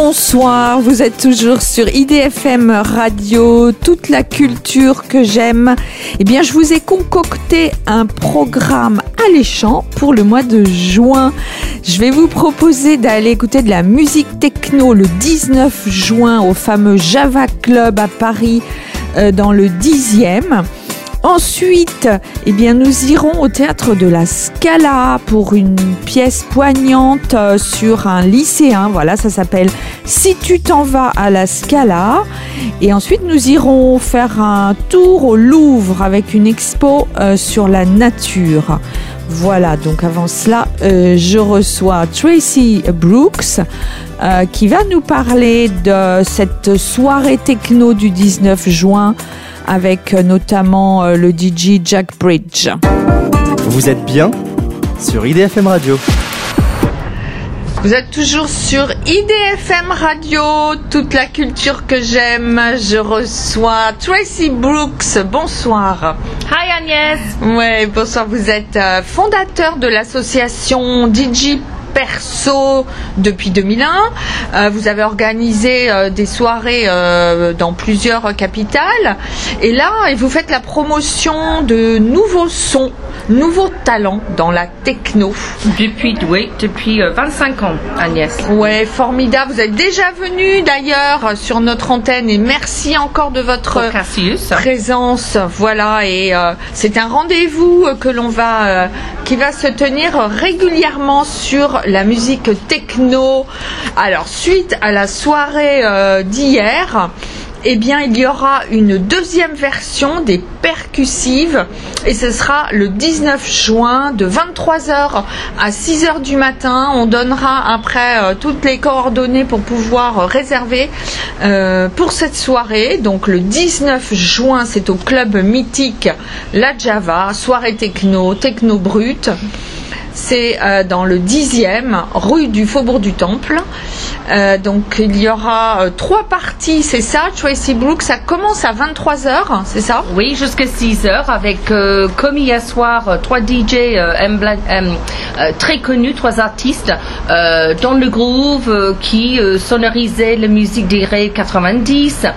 bonsoir, vous êtes toujours sur IDFM Radio, toute la culture que j'aime. Eh bien, je vous ai concocté un programme alléchant pour le mois de juin. Je vais vous proposer d'aller écouter de la musique techno le 19 juin au fameux Java Club à Paris, dans le 10e. Ensuite, eh bien, nous irons au théâtre de la Scala pour une pièce poignante sur un lycéen. Voilà, ça s'appelle « Si tu t'en vas à la Scala ». Et ensuite, nous irons faire un tour au Louvre avec une expo sur la nature. Voilà, donc avant cela, je reçois Tracy Brooks qui va nous parler de cette soirée techno du 19 juin avec notamment le DJ Jack Bridge. Vous êtes bien sur IDFM Radio. Vous êtes toujours sur IDFM Radio, toute la culture que j'aime. Je reçois Tracy Brooks. Bonsoir. Hi Agnès. Ouais, bonsoir. Vous êtes fondateur de l'association DJ Perso depuis 2001. Vous avez organisé des soirées dans plusieurs capitales. Et là, vous faites la promotion de nouveaux sons, nouveaux talents dans la techno. Depuis 25 ans, Agnès. Ouais, formidable. Vous êtes déjà venu d'ailleurs sur notre antenne et merci encore de votre présence. Voilà, et c'est un rendez-vous que qui va se tenir régulièrement sur la musique techno. Alors, suite à la soirée d'hier, eh bien, il y aura une deuxième version des percussives et ce sera le 19 juin de 23h à 6h du matin. On donnera après toutes les coordonnées pour pouvoir réserver pour cette soirée. Donc le 19 juin, c'est au club mythique La Java, soirée techno brut. C'est dans le 10e, rue du Faubourg du Temple. Donc il y aura 3 parties, c'est ça, Tracy Brooks. Ça commence à 23h, c'est ça? Oui, jusqu'à 6h avec, comme hier soir, 3 DJ très connus, 3 artistes dans le groove qui sonorisaient la musique des rave 90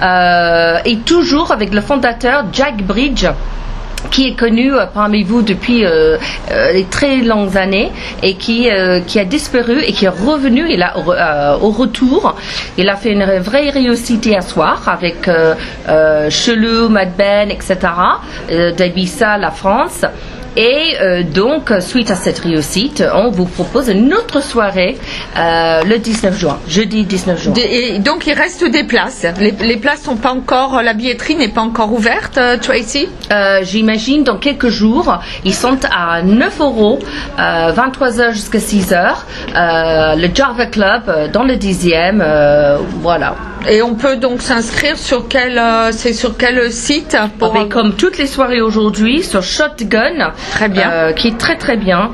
et toujours avec le fondateur Jack Bridge, qui est connu parmi vous depuis les très longues années et qui a disparu et qui est revenu. Il a au retour, il a fait une vraie réussite hier soir avec Chelou, Mad Ben, etc. d'Ibiza, la France. Et donc, suite à cette réussite, on vous propose une autre soirée le 19 juin, jeudi 19 juin. Et donc, il reste des places. Les places sont pas encore, la billetterie n'est pas encore ouverte, Tracy? J'imagine dans quelques jours. Ils sont à 9€, 23h jusqu'à 6h. Le Java Club dans le 10e, voilà. Et on peut donc s'inscrire sur quel site comme toutes les soirées aujourd'hui, sur Shotgun. Très bien. Qui est très très bien.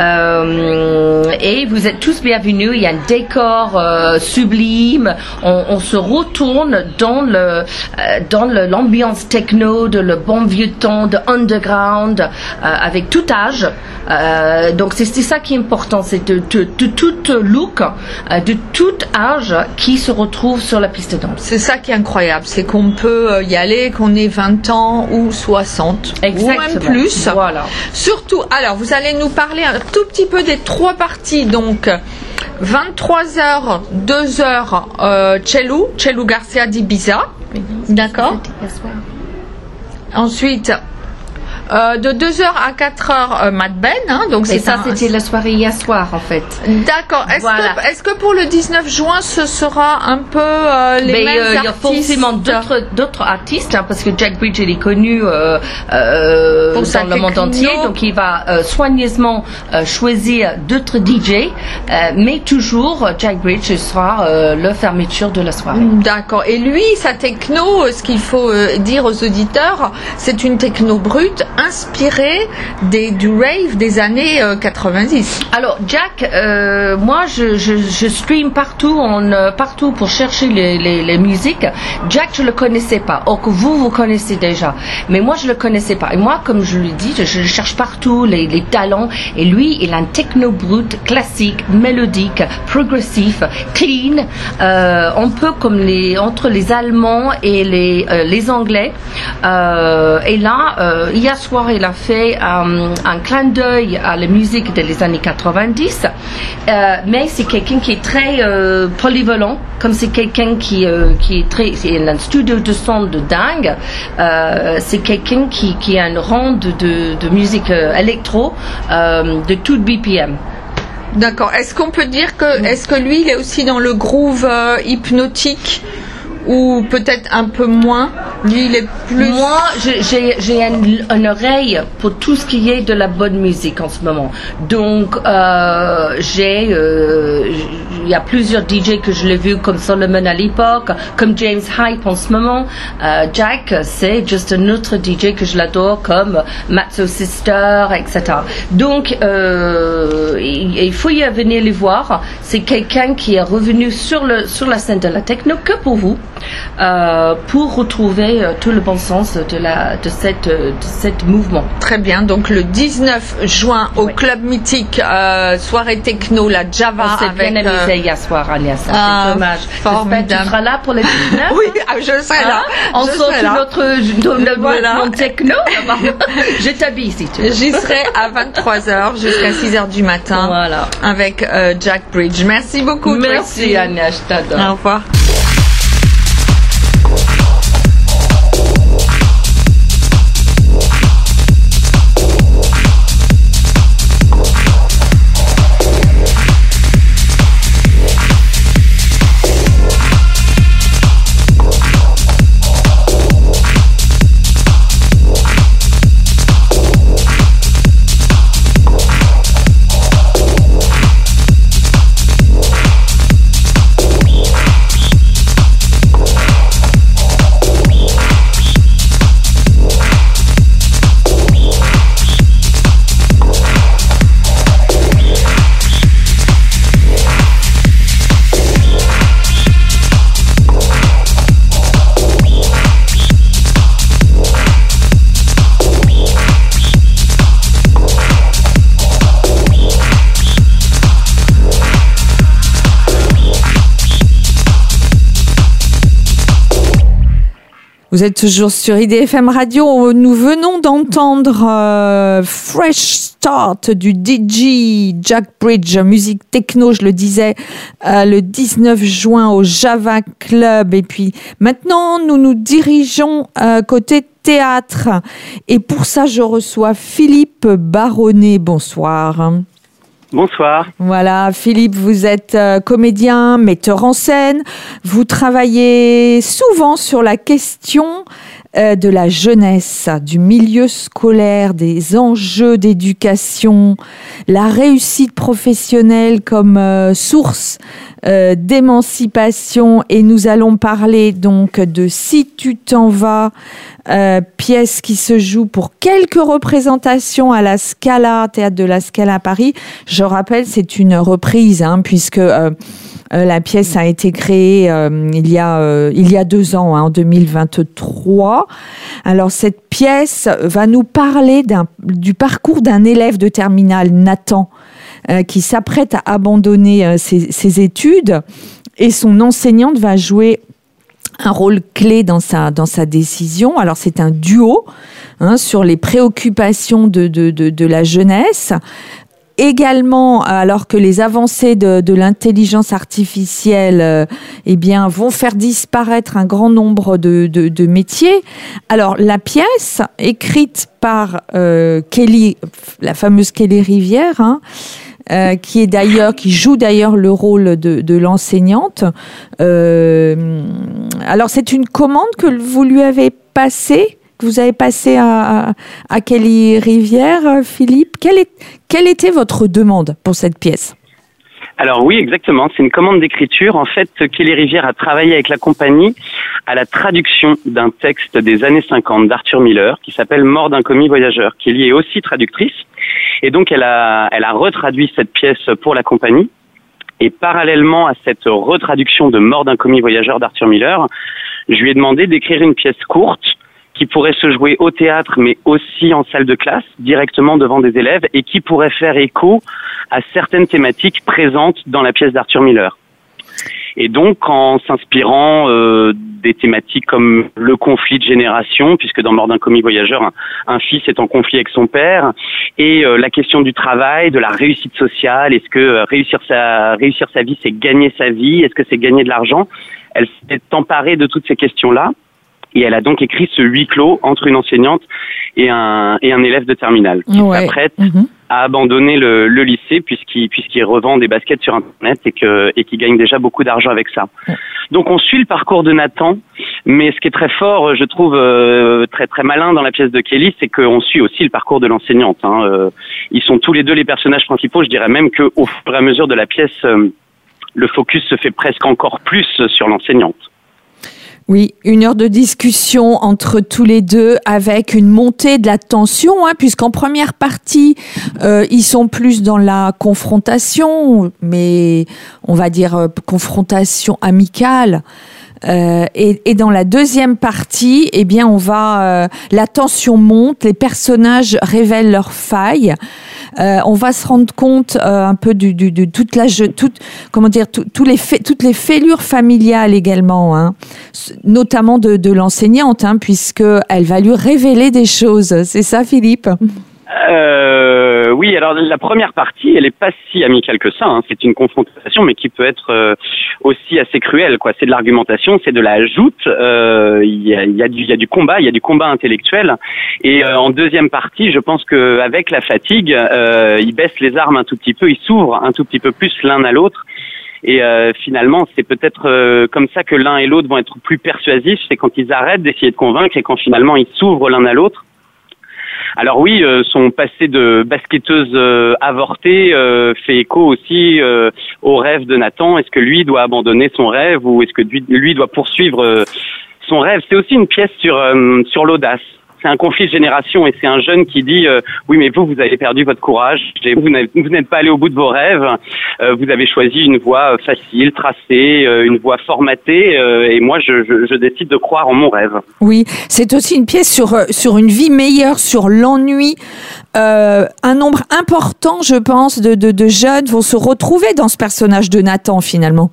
Et vous êtes tous bienvenus. Il y a un décor sublime. On se retourne dans l'ambiance techno de le bon vieux temps de underground avec tout âge. Donc c'est ça qui est important, c'est de tout look, de tout âge qui se retrouve sur la piste de danse. C'est ça qui est incroyable, c'est qu'on peut y aller, qu'on ait 20 ans ou 60. Exactement. Ou même plus. Voilà. Surtout, alors vous allez nous parler un tout petit peu des 3 parties, donc 23h, 2h, Chelou Garcia d'Ibiza. D'accord. Ensuite, de 2h à 4h, Mad Ben, hein, donc c'est ça, c'était la soirée hier soir en fait. D'accord. Est-ce que pour le 19 juin, ce sera un peu les mêmes artistes? Il y a forcément d'autres artistes, hein, parce que Jack Bridge il est connu dans le monde entier, donc il va soigneusement choisir d'autres DJ, mais toujours Jack Bridge sera la fermeture de la soirée. D'accord. Et lui, sa techno, ce qu'il faut dire aux auditeurs, c'est une techno brute inspiré du rave des années 90. Alors Jack, moi je stream partout partout pour chercher les musiques. Jack, je le connaissais pas. Or que vous connaissez déjà, mais moi je le connaissais pas. Et moi, comme je lui dis, je cherche partout les talents. Et lui, il a un techno brut, classique, mélodique, progressif, clean, un peu comme entre les Allemands et les Anglais. Et là, hier soir, il a fait un clin d'œil à la musique des années 90. Mais c'est quelqu'un qui est très polyvalent, comme c'est quelqu'un qui est très, il a un studio de son de dingue. C'est quelqu'un qui a un rang de musique électro de toute BPM. D'accord. Est-ce qu'on peut dire est-ce que lui, il est aussi dans le groove hypnotique ou peut-être un peu moins? Lui, il est plus... Moi, j'ai une oreille pour tout ce qui est de la bonne musique en ce moment. Donc, il y a plusieurs DJ que je l'ai vu, comme Solomon à l'époque, comme James Hype en ce moment. Jack, c'est juste un autre DJ que je l'adore, comme Matzo Sister, etc. Donc, il faut y venir les voir. C'est quelqu'un qui est revenu sur la scène de la techno que pour vous, pour retrouver tout le bon sens de cette mouvement. Très bien. Donc le 19 juin au Club Mythique, soirée techno, la Java. On s'est bien amusé hier soir, Agnès. C'est dommage. J'espère que tu seras là pour le 19. Oui, je serai là. On sort notre techno. Je t'habille si tu veux. J'y serai à 23h jusqu'à 6h du matin. Voilà. Avec Jack Bridge. Merci beaucoup. Merci Agnès, je t'adore. Au revoir. Vous êtes toujours sur IDFM Radio. Nous venons d'entendre Fresh Start du DJ Jack Bridge, musique techno, je le disais, le 19 juin au Java Club. Et puis maintenant, nous nous dirigeons côté théâtre. Et pour ça, je reçois Philippe Baronnet. Bonsoir. Bonsoir. Voilà, Philippe, vous êtes comédien, metteur en scène. Vous travaillez souvent sur la question de la jeunesse, du milieu scolaire, des enjeux d'éducation, la réussite professionnelle comme source d'émancipation. Et nous allons parler donc de Si tu t'en vas, pièce qui se joue pour quelques représentations à la Scala, théâtre de la Scala à Paris. Je rappelle, c'est une reprise, puisque la pièce a été créée il y a 2 ans, en 2023. Alors cette pièce va nous parler du parcours d'un élève de terminale, Nathan, qui s'apprête à abandonner ses études, et son enseignante va jouer un rôle clé dans sa décision. Alors c'est un duo sur les préoccupations de la jeunesse. Également, alors que les avancées de l'intelligence artificielle vont faire disparaître un grand nombre de métiers. Alors la pièce, écrite par Kelly, la fameuse Kelly Rivière, qui joue d'ailleurs le rôle de l'enseignante. Alors c'est une commande que vous lui avez passée, que vous avez passée à Kelly Rivière, Philippe. Quelle était votre demande pour cette pièce ? Alors oui, exactement. C'est une commande d'écriture. En fait, Kelly Rivière a travaillé avec la compagnie à la traduction d'un texte des années 50 d'Arthur Miller qui s'appelle Mort d'un commis voyageur. Kelly est aussi traductrice et donc elle a retraduit cette pièce pour la compagnie. Et parallèlement à cette retraduction de Mort d'un commis voyageur d'Arthur Miller, je lui ai demandé d'écrire une pièce courte qui pourrait se jouer au théâtre, mais aussi en salle de classe, directement devant des élèves, et qui pourrait faire écho à certaines thématiques présentes dans la pièce d'Arthur Miller. Et donc, en s'inspirant des thématiques comme le conflit de génération, puisque dans Mort d'un commis voyageur, un fils est en conflit avec son père, et la question du travail, de la réussite sociale, est-ce que réussir sa vie, c'est gagner sa vie, est-ce que c'est gagner de l'argent? Elle s'est emparée de toutes ces questions-là. Et elle a donc écrit ce huis clos entre une enseignante et un élève de terminale qui s'apprête à abandonner le lycée puisqu'il revend des baskets sur Internet et qui gagne déjà beaucoup d'argent avec ça. Donc on suit le parcours de Nathan, mais ce qui est très fort, je trouve très très malin dans la pièce de Kelly, c'est qu'on suit aussi le parcours de l'enseignante. Ils sont tous les deux les personnages principaux. Je dirais même qu'au fur et à mesure de la pièce, le focus se fait presque encore plus sur l'enseignante. Oui, 1 heure de discussion entre tous les deux avec une montée de la tension, puisqu'en première partie, ils sont plus dans la confrontation, mais on va dire confrontation amicale. Et dans la deuxième partie, eh bien, la tension monte, les personnages révèlent leurs failles. On va se rendre compte un peu de toutes les fêlures familiales également, notamment de l'enseignante, puisque elle va lui révéler des choses. C'est ça, Philippe? Oui, alors la première partie, elle est pas si amicale que ça. C'est une confrontation, mais qui peut être aussi assez cruelle, quoi. C'est de l'argumentation, c'est de la joute. Il y a du combat, il y a du combat intellectuel. Et en deuxième partie, je pense que avec la fatigue, ils baissent les armes un tout petit peu, ils s'ouvrent un tout petit peu plus l'un à l'autre. Et finalement, c'est peut-être comme ça que l'un et l'autre vont être plus persuasifs. C'est quand ils arrêtent d'essayer de convaincre et quand finalement ils s'ouvrent l'un à l'autre. Alors oui, son passé de basketteuse avortée fait écho aussi au rêve de Nathan. Est-ce que lui doit abandonner son rêve ou est-ce que lui doit poursuivre son rêve? C'est aussi une pièce sur l'audace. C'est un conflit de génération et c'est un jeune qui dit oui, mais vous avez perdu votre courage, vous n'êtes pas allé au bout de vos rêves, vous avez choisi une voie facile, tracée, une voie formatée et moi je décide de croire en mon rêve. Oui, c'est aussi une pièce sur une vie meilleure, sur l'ennui. Un nombre important, je pense, de jeunes vont se retrouver dans ce personnage de Nathan finalement.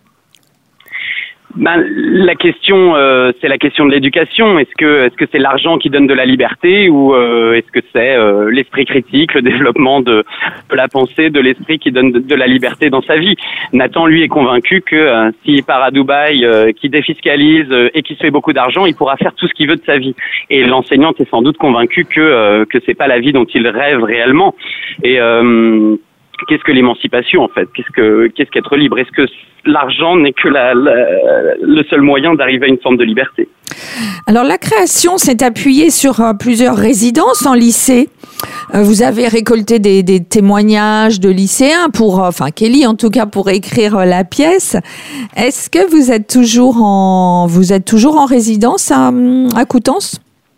La question, c'est la question de l'éducation. Est-ce que c'est l'argent qui donne de la liberté ou est-ce que c'est l'esprit critique, le développement de la pensée, de l'esprit qui donne de la liberté dans sa vie? Nathan, lui, est convaincu que s'il part à Dubaï, qu'il défiscalise et qu'il se fait beaucoup d'argent, il pourra faire tout ce qu'il veut de sa vie. Et l'enseignante est sans doute convaincue que c'est pas la vie dont il rêve réellement. Et qu'est-ce que l'émancipation en fait? Qu'est-ce qu'être libre? Est-ce que l'argent n'est que le seul moyen d'arriver à une forme de liberté? Alors la création s'est appuyée sur plusieurs résidences en lycée. Vous avez récolté des témoignages de lycéens Kelly en tout cas pour écrire la pièce. Est-ce que vous êtes toujours en résidence à Coutances?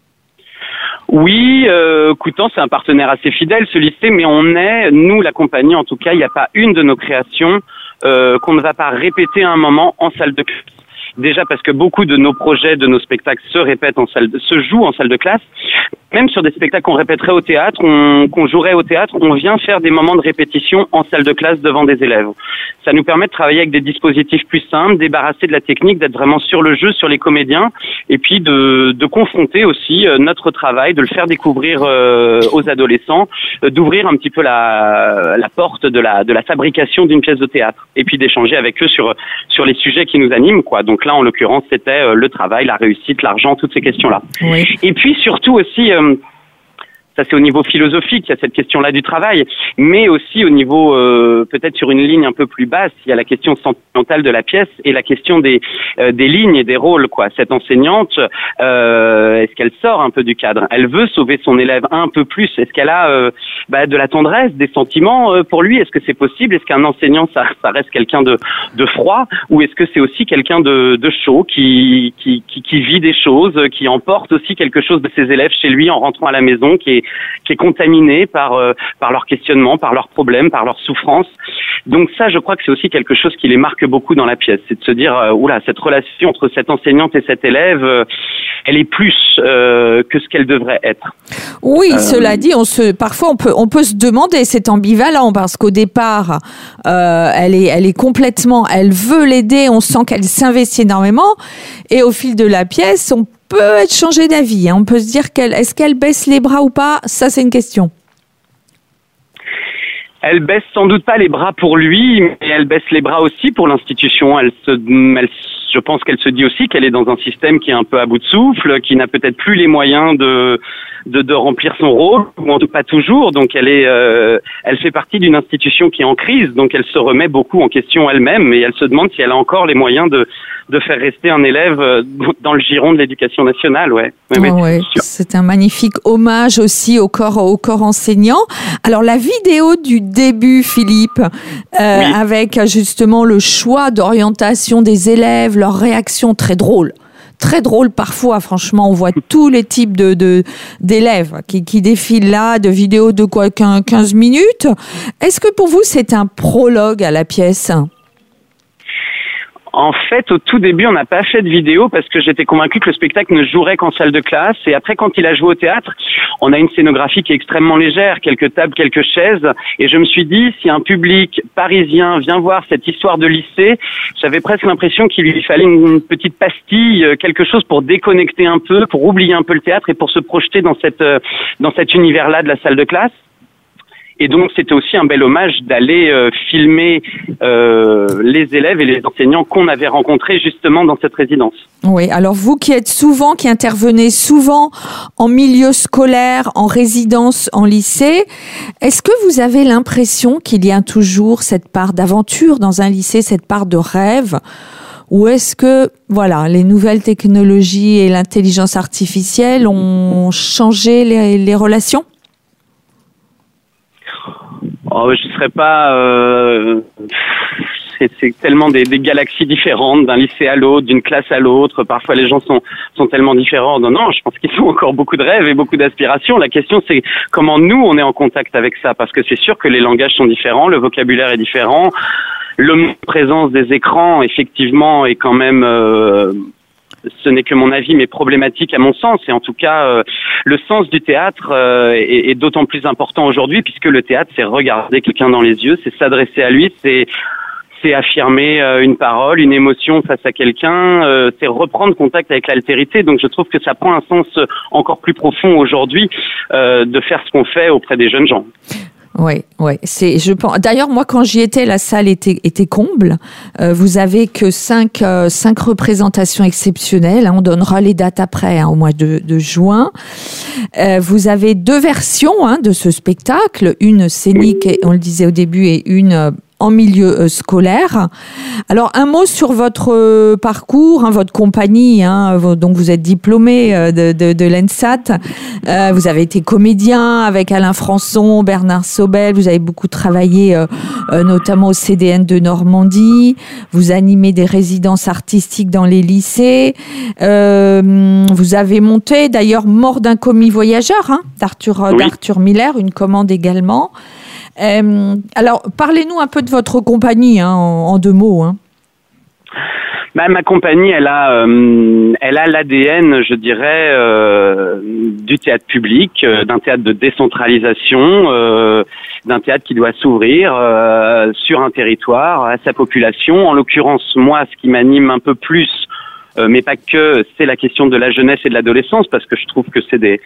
Oui, Coutances, c'est un partenaire assez fidèle, ce lycée, mais nous, la compagnie, en tout cas, il n'y a pas une de nos créations qu'on ne va pas répéter à un moment en salle de classe. Déjà parce que beaucoup de nos projets, de nos spectacles se jouent en salle de classe. Même sur des spectacles qu'on répéterait au théâtre, qu'on jouerait au théâtre, on vient faire des moments de répétition en salle de classe devant des élèves. Ça nous permet de travailler avec des dispositifs plus simples, débarrasser de la technique, d'être vraiment sur le jeu, sur les comédiens, et puis de confronter aussi notre travail, de le faire découvrir aux adolescents, d'ouvrir un petit peu la porte de la fabrication d'une pièce de théâtre, et puis d'échanger avec eux sur les sujets qui nous animent, quoi. Donc là, en l'occurrence, c'était le travail, la réussite, l'argent, toutes ces questions-là. Oui. Et puis surtout aussi, Ça, c'est au niveau philosophique, il y a cette question-là du travail, mais aussi au niveau, peut-être sur une ligne un peu plus basse, il y a la question sentimentale de la pièce et la question des lignes et des rôles, quoi. Cette enseignante, est-ce qu'elle sort un peu du cadre? Elle veut sauver son élève un peu plus. Est-ce qu'elle a de la tendresse, des sentiments pour lui? Est-ce que c'est possible? Est-ce qu'un enseignant, ça reste quelqu'un de froid, ou est-ce que c'est aussi quelqu'un de chaud qui vit des choses, qui emporte aussi quelque chose de ses élèves chez lui en rentrant à la maison, qui est contaminé par leurs questionnements, par leurs problèmes, par leurs souffrances. Donc ça, je crois que c'est aussi quelque chose qui les marque beaucoup dans la pièce, c'est de se dire cette relation entre cette enseignante et cet élève, elle est plus que ce qu'elle devrait être. Oui, cela dit, parfois on peut se demander, c'est ambivalent parce qu'au départ, elle est complètement, elle veut l'aider, on sent qu'elle s'investit énormément, et au fil de la pièce, on peut être changé d'avis. On peut se dire est-ce qu'elle baisse les bras ou pas? Ça, c'est une question. Elle baisse sans doute pas les bras pour lui, mais elle baisse les bras aussi pour l'institution. Je pense qu'elle se dit aussi qu'elle est dans un système qui est un peu à bout de souffle, qui n'a peut-être plus les moyens de remplir son rôle, ou en tout cas pas toujours. Donc elle fait partie d'une institution qui est en crise, donc elle se remet beaucoup en question elle-même, et elle se demande si elle a encore les moyens de faire rester un élève dans le giron de l'éducation nationale, ouais. Ouais, c'est un magnifique hommage aussi au corps enseignant. Alors la vidéo du début, Philippe, avec justement le choix d'orientation des élèves, leur réaction très drôle parfois, franchement, on voit tous les types d'élèves qui défilent là, de vidéos de 15 minutes. Est-ce que pour vous c'est un prologue à la pièce? En fait, au tout début, on n'a pas fait de vidéo parce que j'étais convaincu que le spectacle ne jouerait qu'en salle de classe. Et après, quand il a joué au théâtre, on a une scénographie qui est extrêmement légère, quelques tables, quelques chaises. Et je me suis dit, si un public parisien vient voir cette histoire de lycée, j'avais presque l'impression qu'il lui fallait une petite pastille, quelque chose pour déconnecter un peu, pour oublier un peu le théâtre et pour se projeter dans cet univers-là de la salle de classe. Et donc, c'était aussi un bel hommage d'aller filmer les élèves et les enseignants qu'on avait rencontrés justement dans cette résidence. Oui, alors vous qui intervenez souvent en milieu scolaire, en résidence, en lycée, est-ce que vous avez l'impression qu'il y a toujours cette part d'aventure dans un lycée, cette part de rêve? Ou est-ce que, les nouvelles technologies et l'intelligence artificielle ont changé les relations? Je serais pas. C'est tellement des galaxies différentes d'un lycée à l'autre, d'une classe à l'autre. Parfois, les gens sont tellement différents. Non, je pense qu'ils ont encore beaucoup de rêves et beaucoup d'aspirations. La question, c'est comment nous on est en contact avec ça, parce que c'est sûr que les langages sont différents, le vocabulaire est différent, l'omniprésence des écrans, effectivement, est quand même. Ce n'est que mon avis, mais problématique à mon sens. Et en tout cas, le sens du théâtre est d'autant plus important aujourd'hui, puisque le théâtre, c'est regarder quelqu'un dans les yeux, c'est s'adresser à lui, c'est affirmer une parole, une émotion face à quelqu'un, c'est reprendre contact avec l'altérité. Donc je trouve que ça prend un sens encore plus profond aujourd'hui de faire ce qu'on fait auprès des jeunes gens. Oui. Je pense. D'ailleurs, moi, quand j'y étais, la salle était comble. Vous avez que 5 représentations exceptionnelles. On donnera les dates après, au mois de juin. Vous avez 2 versions de ce spectacle, une scénique, on le disait au début, et une en milieu scolaire. Alors, un mot sur votre parcours, votre compagnie. Donc, vous êtes diplômé de l'ENSAT. Vous avez été comédien avec Alain Françon, Bernard Sobel. Vous avez beaucoup travaillé, notamment au CDN de Normandie. Vous animez des résidences artistiques dans les lycées. Vous avez monté, d'ailleurs, Mort d'un commis voyageur, d'Arthur Miller, une commande également. Alors, parlez-nous un peu de votre compagnie, en 2 mots. Ma compagnie, elle a l'ADN, je dirais, du théâtre public, d'un théâtre de décentralisation, d'un théâtre qui doit s'ouvrir sur un territoire à sa population. En l'occurrence, moi, ce qui m'anime un peu plus, mais pas que, c'est la question de la jeunesse et de l'adolescence, parce que je trouve que c'est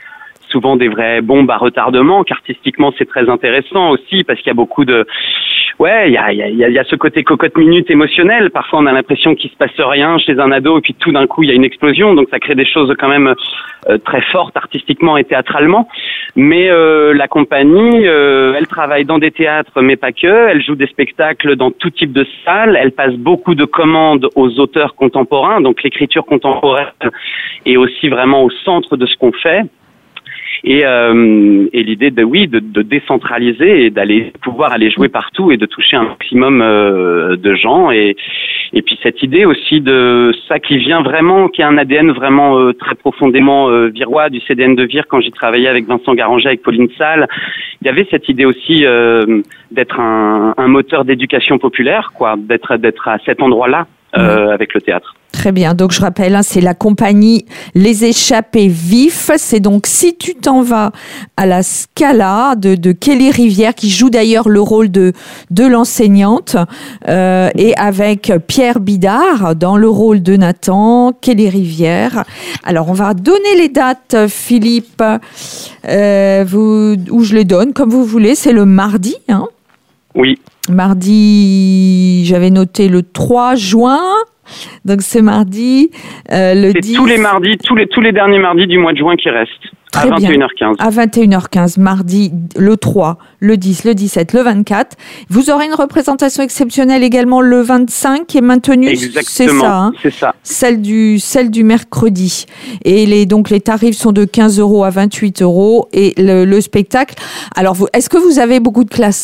souvent des vraies bombes à retardement, qu'artistiquement c'est très intéressant aussi parce qu'il y a beaucoup de... Ouais, il y a ce côté cocotte minute émotionnel. Parfois, on a l'impression qu'il se passe rien chez un ado, et puis tout d'un coup, il y a une explosion. Donc, ça crée des choses quand même très fortes artistiquement et théâtralement. Mais la compagnie, elle travaille dans des théâtres, mais pas que. Elle joue des spectacles dans tout type de salles. Elle passe beaucoup de commandes aux auteurs contemporains. Donc, l'écriture contemporaine est aussi vraiment au centre de ce qu'on fait. Et l'idée de décentraliser et pouvoir aller jouer partout et de toucher un maximum de gens et puis cette idée aussi de ça qui vient vraiment, qui a un ADN vraiment très profondément virois du CDN de Vire quand j'y travaillais avec Vincent Garanger, avec Pauline Salle. Il y avait cette idée aussi d'être un moteur d'éducation populaire, quoi, d'être à cet endroit-là avec le théâtre. Très bien, donc je rappelle, c'est la compagnie Les Échappés Vifs. C'est donc Si tu t'en vas à la Scala de Kelly Rivière, qui joue d'ailleurs le rôle de l'enseignante, et avec Pierre Bidard dans le rôle de Nathan, Kelly Rivière. Alors on va donner les dates, Philippe, où je les donne, comme vous voulez. C'est le mardi, hein ? Oui. Mardi, j'avais noté le 3 juin. Donc c'est mardi, le 10. Tous les mardis, tous les derniers mardis du mois de juin qui restent. Très à 21h15. À 21h15, mardi, le 3, le 10, le 17, le 24. Vous aurez une représentation exceptionnelle également le 25 qui est maintenue. Exactement, c'est ça, hein, c'est ça. Celle du mercredi. Et donc les tarifs sont de 15 € à 28 € et le spectacle. Alors est-ce que vous avez beaucoup de classes ?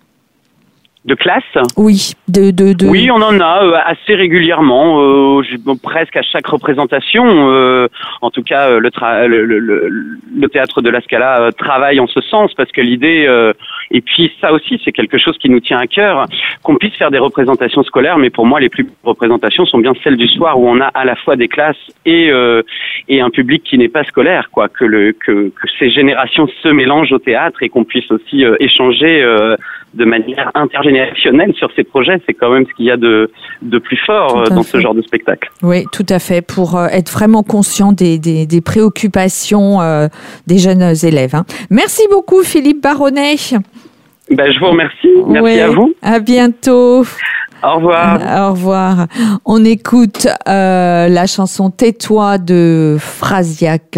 De classe ? Oui, Oui, on en a assez régulièrement, presque à chaque représentation. En tout cas, le théâtre de la Scala travaille en ce sens parce que l'idée, et puis ça aussi, c'est quelque chose qui nous tient à cœur, qu'on puisse faire des représentations scolaires. Mais pour moi, les plus belles représentations sont bien celles du soir où on a à la fois des classes et un public qui n'est pas scolaire, quoi. Que ces générations se mélangent au théâtre et qu'on puisse aussi échanger de manière intergénérationnelle sur ces projets, c'est quand même ce qu'il y a de plus fort dans ce genre de spectacle. Oui, tout à fait, pour être vraiment conscient des préoccupations des jeunes élèves. Hein. Merci beaucoup Philippe Baronnet. Je vous remercie, merci à vous. À bientôt. Au revoir. Au revoir. On écoute la chanson Tais-toi de Frasiac.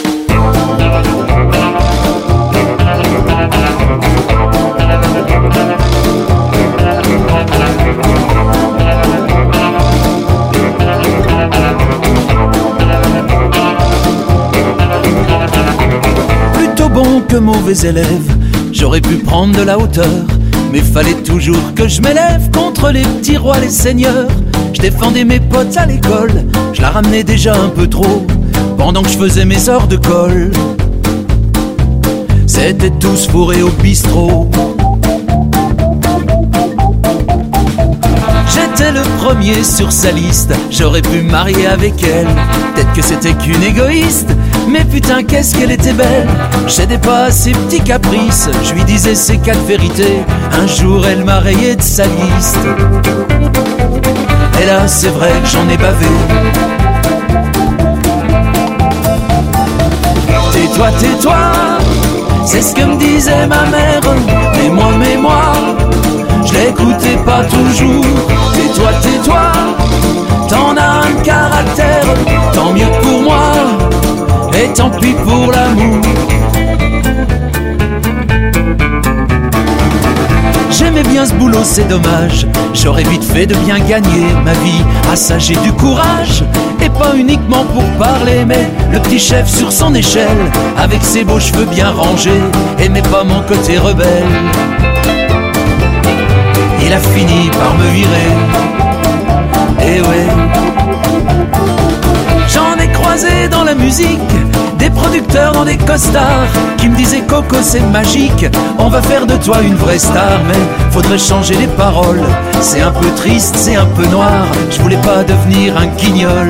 Bon que mauvais élève, j'aurais pu prendre de la hauteur, mais fallait toujours que je m'élève contre les petits rois, les seigneurs. Je défendais mes potes à l'école, je la ramenais déjà un peu trop, pendant que je faisais mes heures de colle. C'était tous fourrés au bistrot. J'étais le premier sur sa liste, j'aurais pu me marier avec elle. Peut-être que c'était qu'une égoïste, mais putain qu'est-ce qu'elle était belle. Je cédais pas à ses petits caprices, je lui disais ses 4 vérités. Un jour elle m'a rayé de sa liste. Et là c'est vrai que j'en ai bavé. Tais-toi, tais-toi, c'est ce que me disait ma mère. Mais moi, je l'écoutais pas toujours. Tais-toi, tais-toi, t'en as un caractère. Tant mieux pour moi, et tant pis pour l'amour. J'aimais bien ce boulot, c'est dommage. J'aurais vite fait de bien gagner ma vie. À ça j'ai du courage, et pas uniquement pour parler, mais le petit chef sur son échelle, avec ses beaux cheveux bien rangés, aimait pas mon côté rebelle. Il a fini par me virer. Et ouais, j'en ai croisé dans la musique des producteurs dans des costards qui me disaient Coco c'est magique, on va faire de toi une vraie star. Mais faudrait changer les paroles, c'est un peu triste, c'est un peu noir. Je voulais pas devenir un guignol.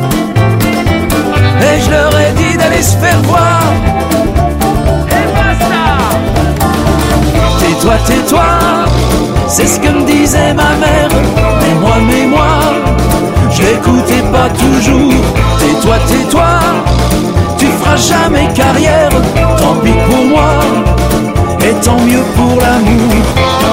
Et je leur ai dit d'aller se faire voir. Et basta. Tais-toi, tais-toi, c'est ce que me disait ma mère. Mais moi, je l'écoutais pas toujours. Tais-toi, tais-toi, tu feras fera jamais carrière. Tant pis pour moi, et tant mieux pour l'amour.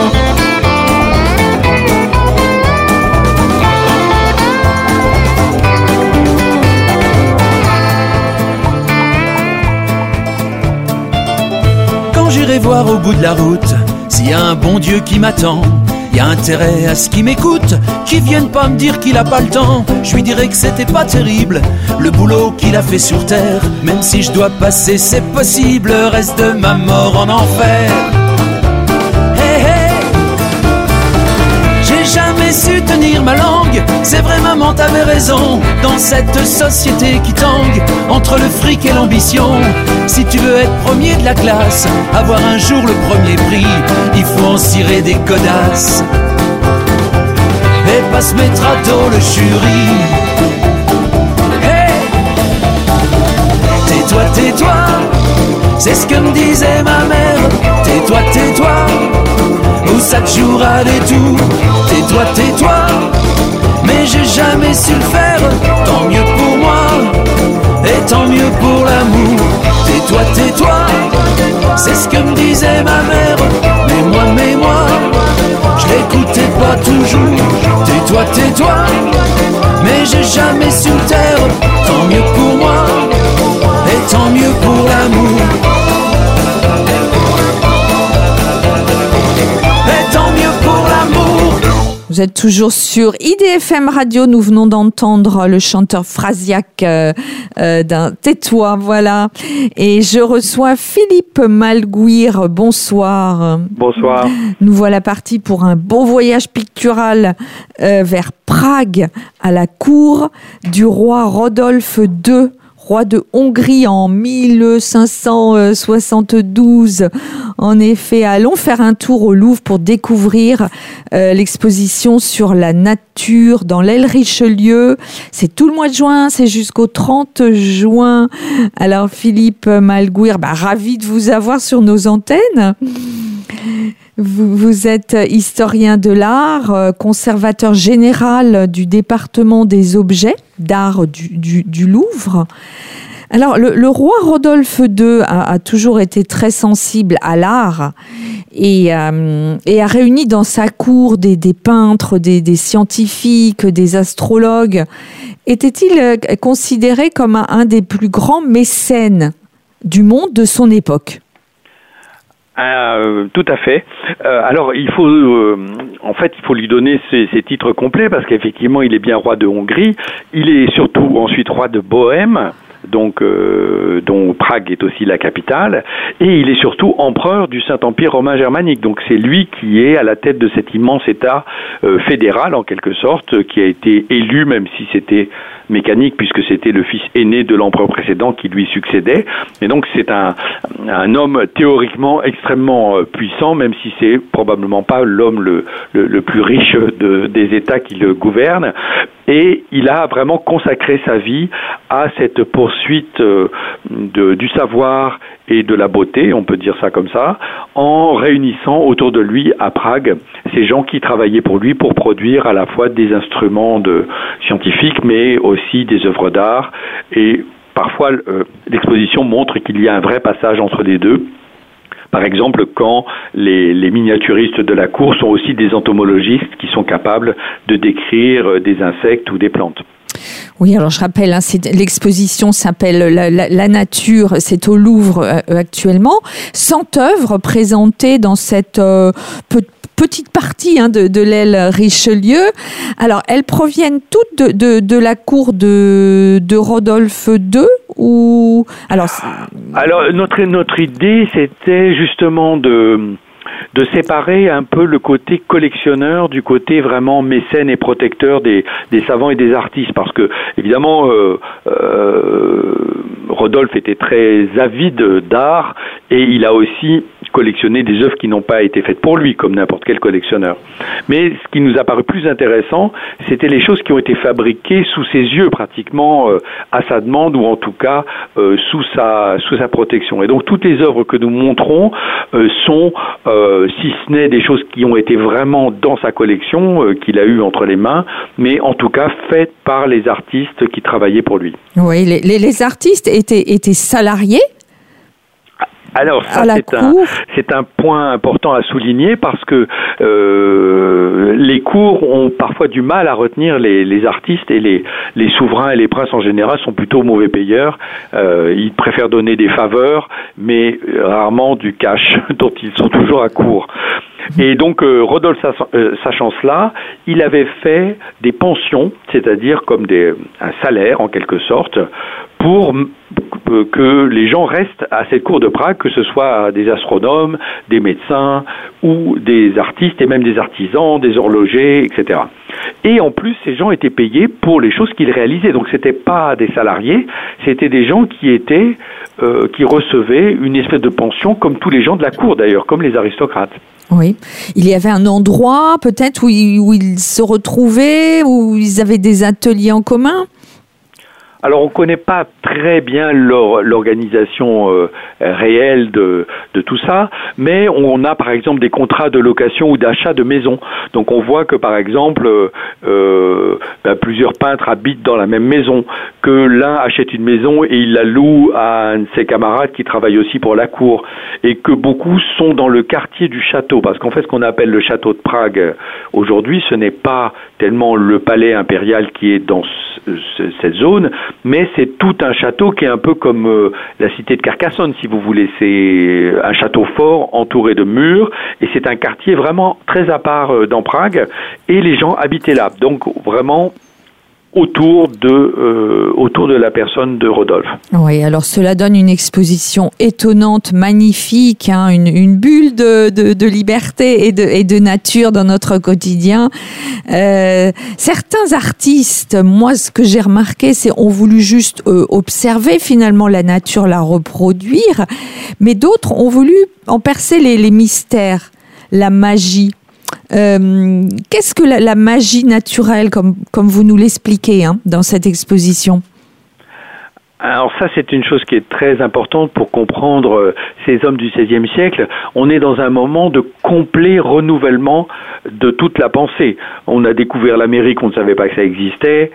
Quand j'irai voir au bout de la route s'il y a un bon Dieu qui m'attend, y a intérêt à ce qu'il m'écoute, qu'il vienne pas me dire qu'il a pas le temps. Je lui dirai que c'était pas terrible, le boulot qu'il a fait sur terre. Même si je dois passer, c'est possible, le reste de ma mort en enfer. Hey, hey. J'ai jamais su tenir ma langue, c'est vrai maman t'avais raison. Dans cette société qui tangue, entre le fric et l'ambition, si tu veux être premier de la classe, avoir un jour le premier prix, il faut en cirer des godasses et pas se mettre à dos le jury. Hey, tais-toi, tais-toi, c'est ce que me disait ma mère. Tais-toi, tais-toi, ou ça te jouera des tours. Tais-toi, tais-toi, mais j'ai jamais su le faire. Tant mieux pour moi, et tant mieux pour l'amour. Tais-toi, tais-toi, c'est ce que me disait ma mère. Mais moi, je l'écoutais pas toujours. Tais-toi, tais-toi, mais j'ai jamais su le taire. Tant mieux pour moi, et tant mieux pour l'amour. Et tant mieux pour l'amour. Vous êtes toujours sur IDFM Radio. Nous venons d'entendre le chanteur Frasiac d'un Tais-toi, voilà. Et je reçois Philippe Malguir. Bonsoir. Bonsoir. Nous voilà partis pour un beau voyage pictural vers Prague, à la cour du roi Rodolphe II, roi de Hongrie en 1572. En effet, allons faire un tour au Louvre pour découvrir l'exposition sur la nature dans l'aile Richelieu. C'est tout le mois de juin, c'est jusqu'au 30 juin. Alors Philippe Malguir, ravi de vous avoir sur nos antennes. Vous êtes historien de l'art, conservateur général du département des objets d'art du Louvre. Alors, le roi Rodolphe II a toujours été très sensible à l'art et a réuni dans sa cour des peintres, des scientifiques, des astrologues. Était-il considéré comme un des plus grands mécènes du monde de son époque ? Tout à fait. Alors, il faut lui donner ses titres complets parce qu'effectivement, il est bien roi de Hongrie. Il est surtout ensuite roi de Bohême, donc dont Prague est aussi la capitale, et il est surtout empereur du Saint-Empire romain germanique. Donc c'est lui qui est à la tête de cet immense État fédéral en quelque sorte, qui a été élu, même si c'était mécanique puisque c'était le fils aîné de l'empereur précédent qui lui succédait. Et donc c'est un homme théoriquement extrêmement puissant, même si c'est probablement pas l'homme le plus riche des États qui le gouvernent. Et il a vraiment consacré sa vie à cette poursuite du savoir et de la beauté, on peut dire ça comme ça, en réunissant autour de lui à Prague ces gens qui travaillaient pour lui pour produire à la fois des instruments scientifiques, mais aussi des œuvres d'art. Et parfois, l'exposition montre qu'il y a un vrai passage entre les deux. Par exemple, quand les miniaturistes de la cour sont aussi des entomologistes qui sont capables de décrire des insectes ou des plantes. Oui, alors je rappelle, l'exposition s'appelle la nature, c'est au Louvre actuellement. 100 œuvres présentées dans cette petite partie de l'aile Richelieu. Alors, elles proviennent toutes de la cour de Rodolphe II ou alors notre idée, c'était justement de séparer un peu le côté collectionneur du côté vraiment mécène et protecteur des savants et des artistes, parce que évidemment Rodolphe était très avide d'art et il a aussi collectionner des œuvres qui n'ont pas été faites pour lui, comme n'importe quel collectionneur. Mais ce qui nous a paru plus intéressant, c'était les choses qui ont été fabriquées sous ses yeux, pratiquement à sa demande, ou en tout cas sous sa protection. Et donc toutes les œuvres que nous montrons sont, si ce n'est des choses qui ont été vraiment dans sa collection, qu'il a eu entre les mains, mais en tout cas faites par les artistes qui travaillaient pour lui. Oui, les artistes étaient salariés. Alors ça, c'est un point important à souligner parce que les cours ont parfois du mal à retenir les artistes, et les souverains et les princes en général sont plutôt mauvais payeurs. Ils préfèrent donner des faveurs, mais rarement du cash dont ils sont toujours à court. Et donc Rodolphe, sachant cela, il avait fait des pensions, c'est-à-dire comme un salaire en quelque sorte, pour que les gens restent à cette cour de Prague, que ce soit des astronomes, des médecins ou des artistes et même des artisans, des horlogers, etc. Et en plus, ces gens étaient payés pour les choses qu'ils réalisaient. Donc c'était pas des salariés, c'était des gens qui recevaient une espèce de pension comme tous les gens de la cour d'ailleurs, comme les aristocrates. Oui. Il y avait un endroit peut-être où ils se retrouvaient, où ils avaient des ateliers en commun? Alors on ne connaît pas très bien l'organisation réelle de tout ça, mais on a par exemple des contrats de location ou d'achat de maisons. Donc on voit que par exemple plusieurs peintres habitent dans la même maison, que l'un achète une maison et il la loue à un de ses camarades qui travaille aussi pour la cour, et que beaucoup sont dans le quartier du château, parce qu'en fait ce qu'on appelle le château de Prague aujourd'hui, ce n'est pas tellement le palais impérial qui est dans cette zone, mais c'est tout un château qui est un peu comme la cité de Carcassonne, si vous voulez. C'est un château fort entouré de murs, et c'est un quartier vraiment très à part dans Prague, et les gens habitaient là. Donc vraiment autour de la personne de Rodolphe. Oui, alors cela donne une exposition étonnante, magnifique, une bulle de liberté et de nature dans notre quotidien. Certains artistes, moi ce que j'ai remarqué, c'est ont voulu juste observer finalement la nature, la reproduire, mais d'autres ont voulu en percer les mystères, la magie. Qu'est-ce que la magie naturelle, comme vous nous l'expliquez dans cette exposition? Alors ça, c'est une chose qui est très importante pour comprendre ces hommes du XVIe siècle. On est dans un moment de complet renouvellement de toute la pensée. On a découvert l'Amérique, on ne savait pas que ça existait.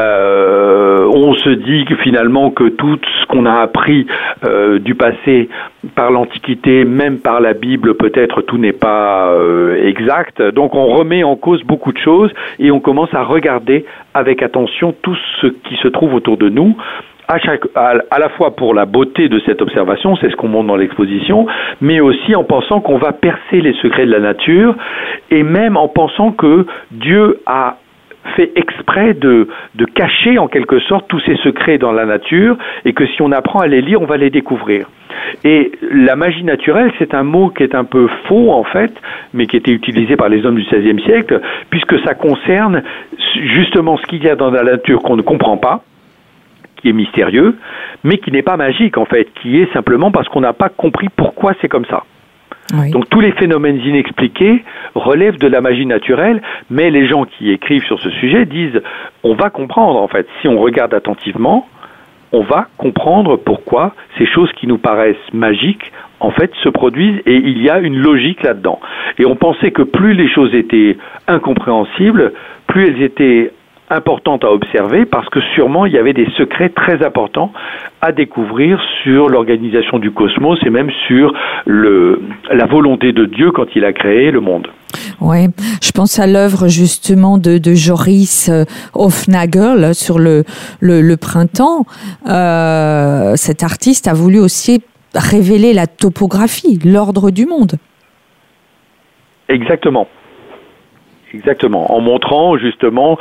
On se dit que finalement que tout ce qu'on a appris du passé par l'Antiquité, même par la Bible, peut-être tout n'est pas exact. Donc on remet en cause beaucoup de choses et on commence à regarder avec attention tout ce qui se trouve autour de nous. À la fois pour la beauté de cette observation, c'est ce qu'on montre dans l'exposition, mais aussi en pensant qu'on va percer les secrets de la nature, et même en pensant que Dieu a fait exprès de cacher en quelque sorte tous ces secrets dans la nature, et que si on apprend à les lire, on va les découvrir. Et la magie naturelle, c'est un mot qui est un peu faux en fait, mais qui était utilisé par les hommes du XVIe siècle, puisque ça concerne justement ce qu'il y a dans la nature qu'on ne comprend pas, qui est mystérieux, mais qui n'est pas magique en fait, qui est simplement parce qu'on n'a pas compris pourquoi c'est comme ça. Oui. Donc tous les phénomènes inexpliqués relèvent de la magie naturelle, mais les gens qui écrivent sur ce sujet disent on va comprendre en fait, si on regarde attentivement, on va comprendre pourquoi ces choses qui nous paraissent magiques en fait se produisent, et il y a une logique là-dedans. Et on pensait que plus les choses étaient incompréhensibles, plus elles étaient importante à observer, parce que sûrement il y avait des secrets très importants à découvrir sur l'organisation du cosmos et même sur la volonté de Dieu quand il a créé le monde. Oui, je pense à l'œuvre justement de Joris Hofnagel sur le printemps. Cet artiste a voulu aussi révéler la topographie, l'ordre du monde. Exactement. Exactement, en montrant justement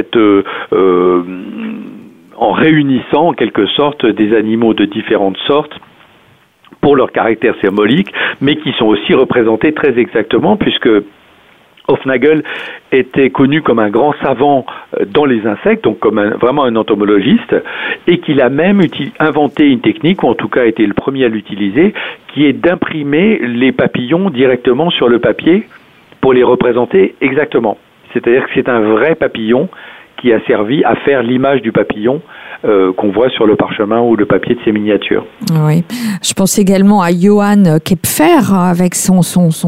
en réunissant en quelque sorte des animaux de différentes sortes pour leur caractère symbolique, mais qui sont aussi représentés très exactement, puisque Hofnagel était connu comme un grand savant dans les insectes, donc comme vraiment un entomologiste, et qu'il a même inventé une technique, ou en tout cas été le premier à l'utiliser, qui est d'imprimer les papillons directement sur le papier pour les représenter exactement. C'est-à-dire que c'est un vrai papillon qui a servi à faire l'image du papillon qu'on voit sur le parchemin ou le papier de ses miniatures. Oui, je pense également à Johann Kepler avec son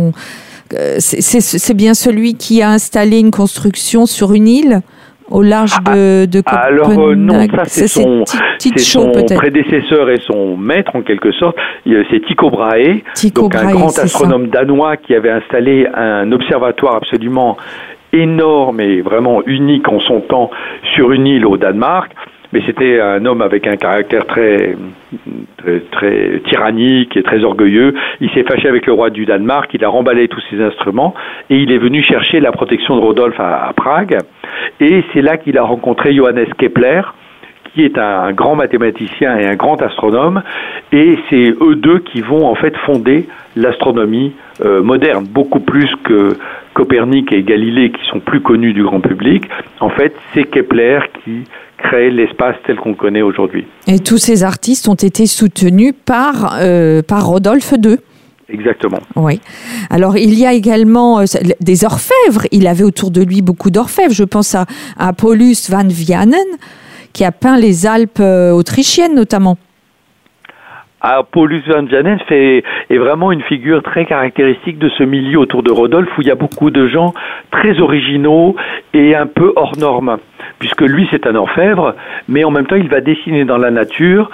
c'est bien celui qui a installé une construction sur une île au large de Copenhague. Alors non, ça c'est son peut-être. prédécesseur et son maître en quelque sorte. C'est Tycho Brahe, donc un grand astronome danois qui avait installé un observatoire absolument énorme et vraiment unique en son temps sur une île au Danemark. Mais c'était un homme avec un caractère très tyrannique et très orgueilleux. Il s'est fâché avec le roi du Danemark, il a remballé tous ses instruments et il est venu chercher la protection de Rodolphe à Prague. Et c'est là qu'il a rencontré Johannes Kepler, qui est un grand mathématicien et un grand astronome. Et c'est eux deux qui vont en fait fonder l'astronomie moderne, beaucoup plus que Copernic et Galilée qui sont plus connus du grand public. En fait, c'est Kepler qui crée l'espace tel qu'on le connaît aujourd'hui. Et tous ces artistes ont été soutenus par Rodolphe II. Exactement. Oui. Alors, il y a également des orfèvres. Il avait autour de lui beaucoup d'orfèvres. Je pense à Paulus van Vianen, qui a peint les Alpes autrichiennes, notamment. Paulus van Vianen est vraiment une figure très caractéristique de ce milieu autour de Rodolphe, où il y a beaucoup de gens très originaux et un peu hors normes. Puisque lui, c'est un orfèvre, mais en même temps, il va dessiner dans la nature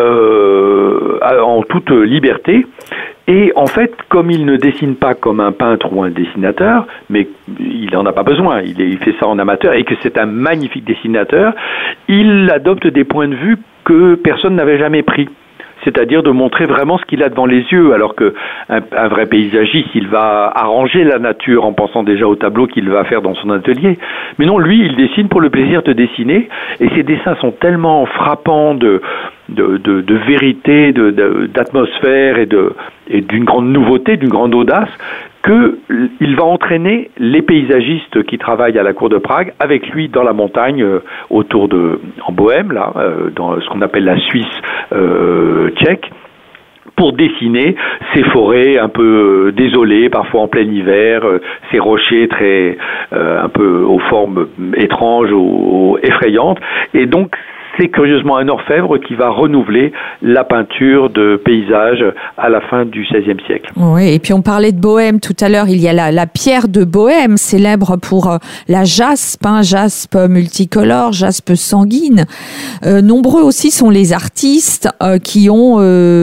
en toute liberté. Et en fait, comme il ne dessine pas comme un peintre ou un dessinateur, mais il n'en a pas besoin, il fait ça en amateur, et que c'est un magnifique dessinateur, il adopte des points de vue que personne n'avait jamais pris. C'est-à-dire de montrer vraiment ce qu'il a devant les yeux, alors que un vrai paysagiste, il va arranger la nature en pensant déjà au tableau qu'il va faire dans son atelier. Mais non, lui, il dessine pour le plaisir de dessiner, et ses dessins sont tellement frappants de vérité, d'atmosphère et d'une grande nouveauté, d'une grande audace, qu'il va entraîner les paysagistes qui travaillent à la cour de Prague avec lui dans la montagne en Bohême, là, dans ce qu'on appelle la Suisse tchèque, pour dessiner ces forêts un peu désolées, parfois en plein hiver, ces rochers très un peu aux formes étranges ou effrayantes. Et donc c'est curieusement un orfèvre qui va renouveler la peinture de paysages à la fin du XVIe siècle. Oui, et puis on parlait de Bohême tout à l'heure. Il y a la pierre de Bohême, célèbre pour la jaspe, jaspe multicolore, jaspe sanguine. Nombreux aussi sont les artistes qui ont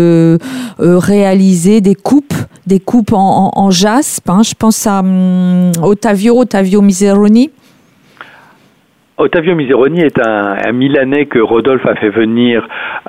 réalisé des coupes en jaspe. Je pense à Ottavio Miseroni. Ottavio Miseroni est un Milanais que Rodolphe a fait venir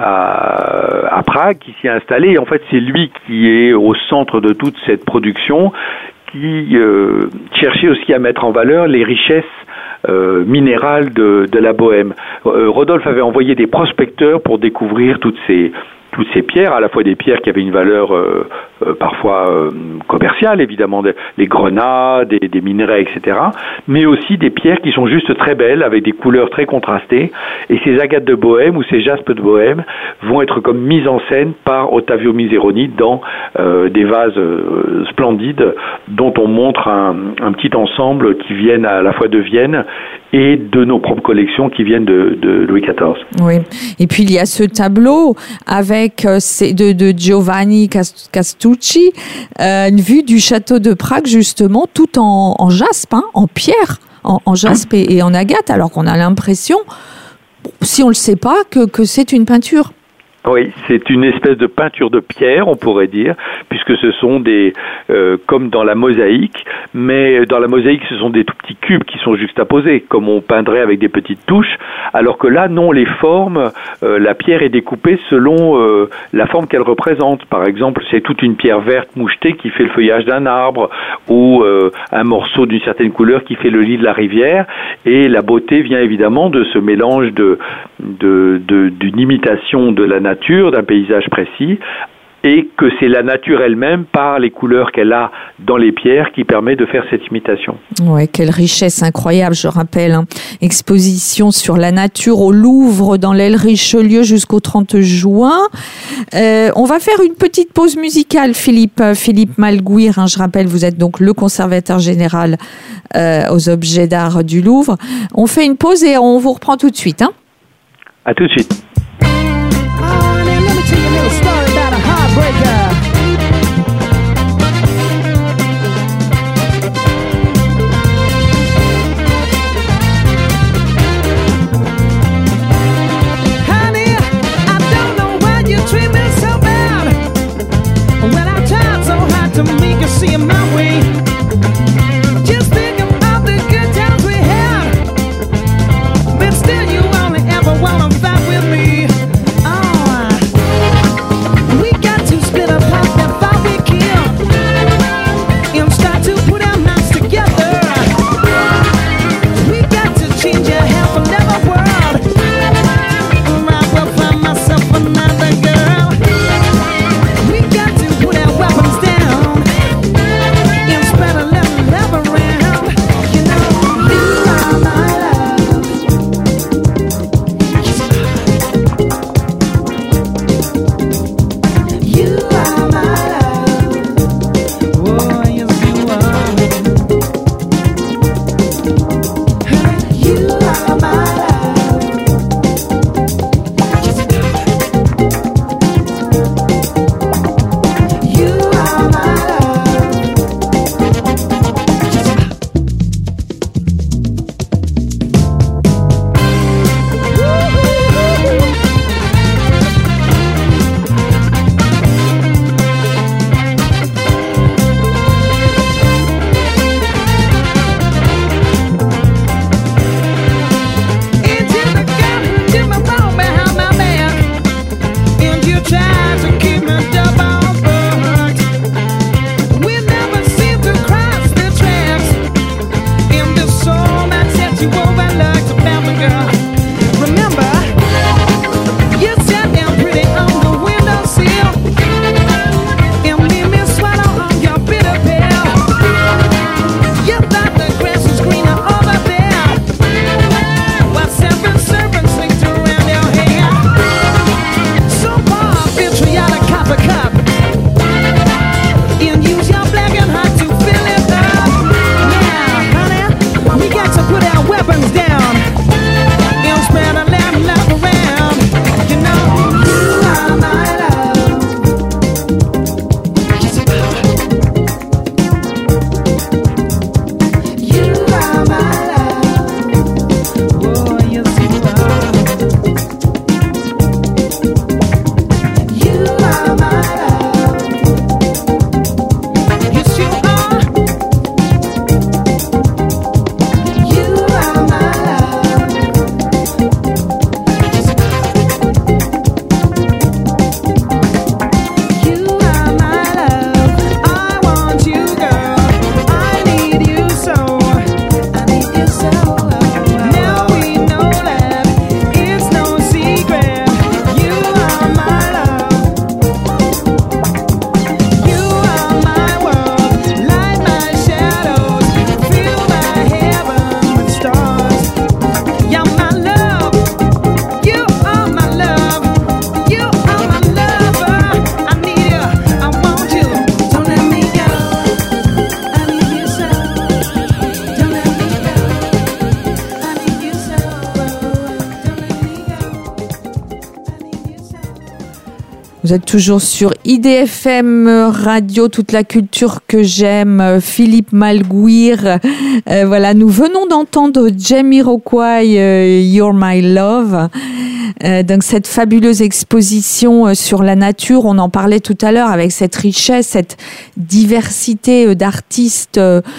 à Prague, qui s'y est installé. Et en fait, c'est lui qui est au centre de toute cette production, qui cherchait aussi à mettre en valeur les richesses minérales de la Bohême. Rodolphe avait envoyé des prospecteurs pour découvrir toutes ces pierres, à la fois des pierres qui avaient une valeur parfois commerciale, évidemment, les grenats, des minerais, etc., mais aussi des pierres qui sont juste très belles, avec des couleurs très contrastées. Et ces agates de Bohême ou ces jaspes de Bohême vont être comme mises en scène par Ottavio Miseroni dans des vases splendides dont on montre un petit ensemble qui viennent à la fois de Vienne et de nos propres collections qui viennent de Louis XIV. Oui. Et puis il y a ce tableau avec de Giovanni Castrucci, une vue du château de Prague justement, tout en jaspe, en pierre, en jaspe et en agate, alors qu'on a l'impression, si on le sait pas, que c'est une peinture. Oui, c'est une espèce de peinture de pierre, on pourrait dire, puisque ce sont comme dans la mosaïque, mais dans la mosaïque, ce sont des tout petits cubes qui sont juxtaposés, comme on peindrait avec des petites touches, alors que là, non, les formes, la pierre est découpée selon la forme qu'elle représente. Par exemple, c'est toute une pierre verte mouchetée qui fait le feuillage d'un arbre, ou un morceau d'une certaine couleur qui fait le lit de la rivière, et la beauté vient évidemment de ce mélange d'une imitation de la nature, d'un paysage précis, et que c'est la nature elle-même, par les couleurs qu'elle a dans les pierres, qui permet de faire cette imitation. Ouais, quelle richesse incroyable, je rappelle. Exposition sur la nature au Louvre dans l'aile Richelieu jusqu'au 30 juin. On va faire une petite pause musicale, Philippe Malguir. Je rappelle, vous êtes donc le conservateur général aux objets d'art du Louvre. On fait une pause et on vous reprend tout de suite. À tout de suite. Vous êtes toujours sur IDFM Radio, toute la culture que j'aime, Philippe Malguir. Voilà, nous venons d'entendre Jamiroquai, You're My Love. Donc cette fabuleuse exposition sur la nature, on en parlait tout à l'heure, avec cette richesse, cette diversité d'artistes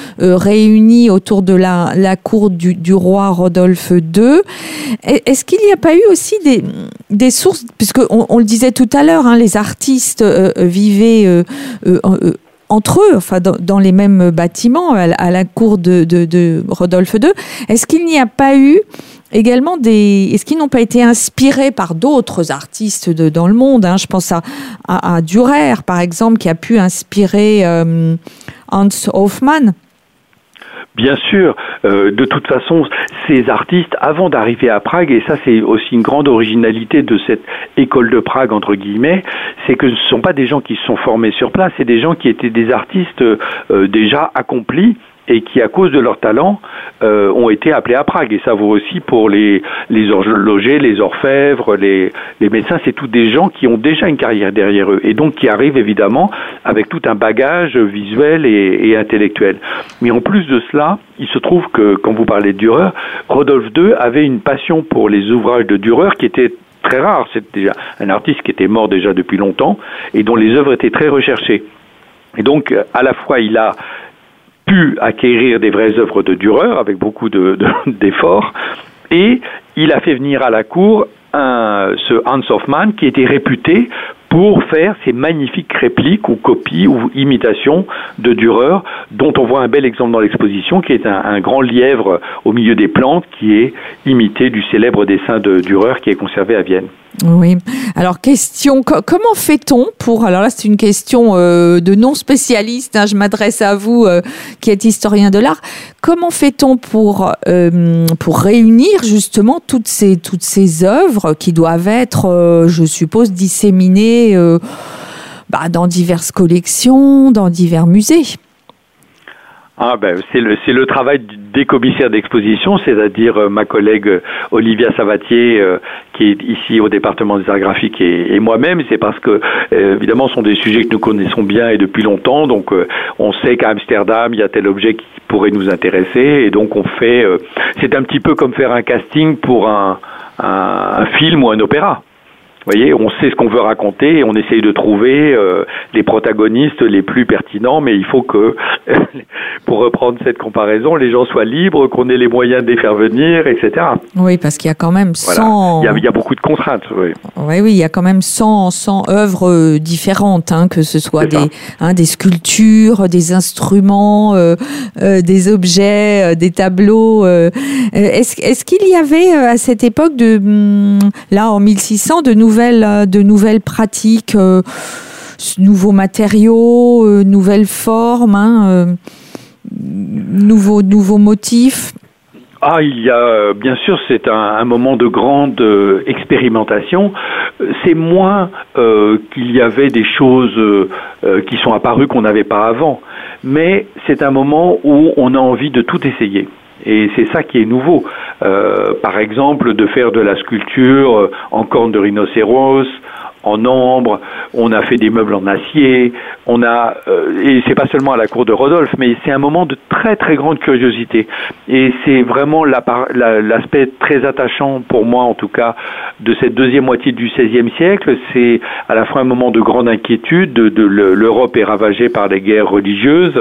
réunis autour de la cour du roi Rodolphe II. Est-ce qu'il n'y a pas eu aussi des sources, puisque on le disait tout à l'heure, les artistes vivaient entre eux, enfin dans les mêmes bâtiments, à la cour de Rodolphe II. Est-ce qu'il n'y a pas eu également est-ce qu'ils n'ont pas été inspirés par d'autres artistes dans le monde, hein? Je pense à Dürer, par exemple, qui a pu inspirer Hans Hofmann. Bien sûr, de toute façon, ces artistes, avant d'arriver à Prague, et ça c'est aussi une grande originalité de cette école de Prague, entre guillemets, c'est que ce ne sont pas des gens qui se sont formés sur place, c'est des gens qui étaient des artistes déjà accomplis, et qui, à cause de leur talent, ont été appelés à Prague. Et ça vaut aussi pour les horlogers, les orfèvres, les médecins. C'est tous des gens qui ont déjà une carrière derrière eux. Et donc qui arrivent évidemment avec tout un bagage visuel et intellectuel. Mais en plus de cela, il se trouve que, quand vous parlez de Dürer, Rodolphe II avait une passion pour les ouvrages de Dürer qui étaient très rares. C'était déjà un artiste qui était mort déjà depuis longtemps et dont les œuvres étaient très recherchées. Et donc, à la fois, il a pu acquérir des vraies œuvres de Dürer avec beaucoup d'efforts, et il a fait venir à la cour ce Hans Hofmann qui était réputé pour faire ces magnifiques répliques ou copies ou imitations de Dürer, dont on voit un bel exemple dans l'exposition, qui est un grand lièvre au milieu des plantes, qui est imité du célèbre dessin de Dürer qui est conservé à Vienne. Oui. Alors, comment fait-on pour... Alors là, c'est une question de non-spécialiste, hein, je m'adresse à vous qui êtes historien de l'art. Comment fait-on pour réunir justement toutes ces œuvres qui doivent être, je suppose, disséminées dans diverses collections, dans divers musées? C'est le travail des commissaires d'exposition, c'est-à-dire ma collègue Olivia Savatier, qui est ici au département des arts graphiques, et moi-même. C'est parce que, évidemment, ce sont des sujets que nous connaissons bien et depuis longtemps. Donc, on sait qu'à Amsterdam, il y a tel objet qui pourrait nous intéresser, et donc on fait. C'est un petit peu comme faire un casting pour un film ou un opéra. Vous voyez, on sait ce qu'on veut raconter et on essaye de trouver les protagonistes les plus pertinents, mais il faut que, pour reprendre cette comparaison, les gens soient libres, qu'on ait les moyens de les faire venir, etc. Oui, parce qu'il y a quand même 100... Voilà. Il y a beaucoup de contraintes, oui. Oui, il y a quand même 100 œuvres différentes, hein, que ce soit des sculptures, des instruments, des objets, des tableaux. Est-ce qu'il y avait à cette époque, là en 1600, de nouvelles pratiques, nouveaux matériaux, nouvelles formes, nouveaux motifs? Il y a, bien sûr, c'est un moment de grande expérimentation. C'est moins qu'il y avait des choses qui sont apparues qu'on n'avait pas avant, mais c'est un moment où on a envie de tout essayer. Et c'est ça qui est nouveau. Par exemple, de faire de la sculpture en corne de rhinocéros, en ambre, on a fait des meubles en acier, et c'est pas seulement à la cour de Rodolphe, mais c'est un moment de très très grande curiosité. Et c'est vraiment l'aspect très attachant pour moi, en tout cas, de cette deuxième moitié du XVIe siècle. C'est à la fois un moment de grande inquiétude. L'Europe est ravagée par les guerres religieuses,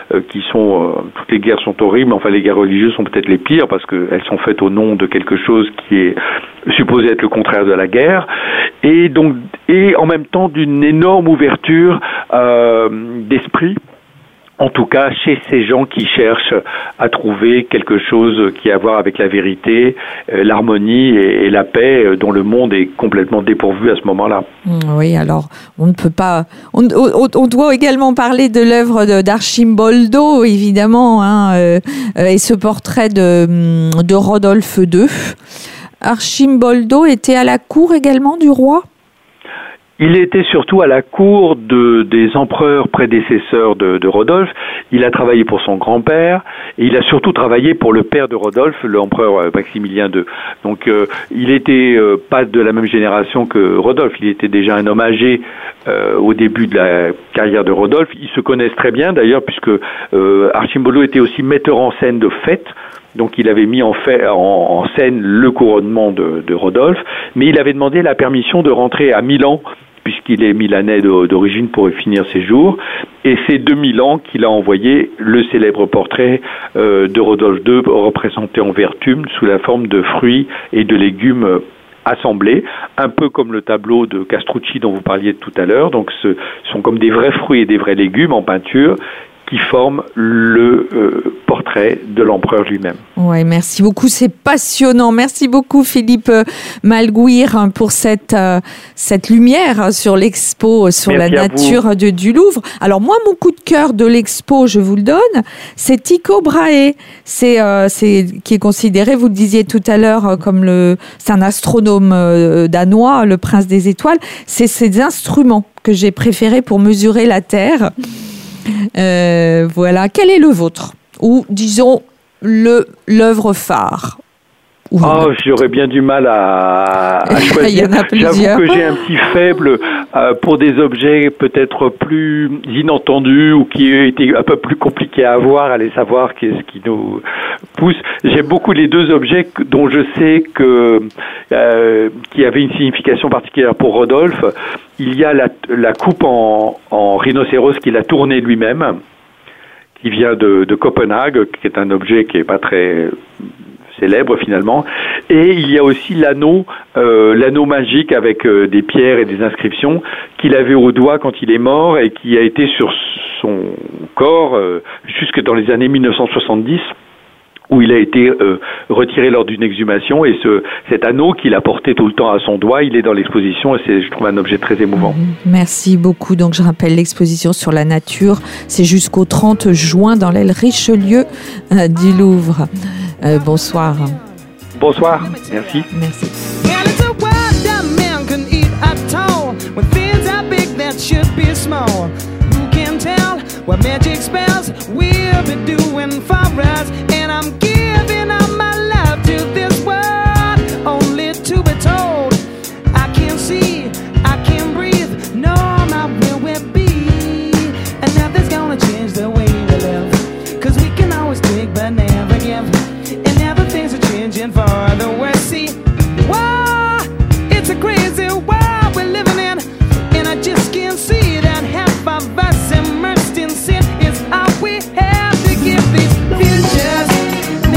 toutes les guerres sont horribles, enfin les guerres religieuses sont peut-être les pires parce qu'elles sont faites au nom de quelque chose qui est supposé être le contraire de la guerre. Et en même temps d'une énorme ouverture d'esprit, en tout cas chez ces gens qui cherchent à trouver quelque chose qui a à voir avec la vérité, l'harmonie et la paix dont le monde est complètement dépourvu à ce moment-là. Oui, alors on ne peut pas... On doit également parler de l'œuvre d'Arcimboldo, évidemment, et ce portrait de Rodolphe II. Arcimboldo était à la cour également du roi ? Il était surtout à la cour des empereurs prédécesseurs de Rodolphe. Il a travaillé pour son grand-père et il a surtout travaillé pour le père de Rodolphe, l'empereur Maximilien II. Donc il était pas de la même génération que Rodolphe. Il était déjà un homme âgé au début de la carrière de Rodolphe. Ils se connaissent très bien d'ailleurs puisque Arcimboldo était aussi metteur en scène de fêtes. Donc il avait mis en scène le couronnement de Rodolphe, mais il avait demandé la permission de rentrer à Milan, puisqu'il est milanais d'origine pour y finir ses jours. Et c'est de Milan qu'il a envoyé le célèbre portrait de Rodolphe II représenté en vertume sous la forme de fruits et de légumes assemblés, un peu comme le tableau de Castrucci dont vous parliez tout à l'heure. Donc ce sont comme des vrais fruits et des vrais légumes en peinture qui forment le portrait de l'empereur lui-même. Ouais, merci beaucoup, c'est passionnant. Merci beaucoup Philippe Malguir pour cette lumière sur l'expo sur merci la nature du Louvre. Alors moi, mon coup de cœur de l'expo, je vous le donne, c'est Tycho Brahe. C'est qui est considéré, vous le disiez tout à l'heure, c'est un astronome danois, le prince des étoiles. C'est ces instruments que j'ai préférés pour mesurer la Terre. Voilà. Quel est le vôtre? Ou disons l'œuvre phare? J'aurais bien du mal à choisir. Il y en a plusieurs. J'avoue que j'ai un petit faible pour des objets peut-être plus inattendus ou qui étaient un peu plus compliqués à avoir, à les savoir qu'est-ce qui nous pousse. J'aime beaucoup les deux objets dont je sais qui avaient une signification particulière pour Rodolphe. Il y a la coupe en rhinocéros qu'il a tournée lui-même, qui vient de Copenhague, qui est un objet qui est pas très célèbre finalement, et il y a aussi l'anneau magique avec des pierres et des inscriptions qu'il avait au doigt quand il est mort et qui a été sur son corps jusque dans les années 1970 où il a été retiré lors d'une exhumation, et cet anneau qu'il a porté tout le temps à son doigt, il est dans l'exposition et c'est, je trouve, un objet très émouvant. Merci beaucoup. Donc je rappelle l'exposition sur la nature, c'est jusqu'au 30 juin dans l'aile Richelieu du Louvre. Bonsoir. Bonsoir, merci. Merci. What magic spells we'll be doing for us, and I'm giving up my love to this world, only to be told I can't see, I can't breathe, no, not where we'll be, and nothing's gonna change the way we live, 'cause we can always take but never give, and never things are changing for the worse. See, whoa, it's a crazy world we're living in, and I just can't see that half of us immersed in sin is all we have to give these futures.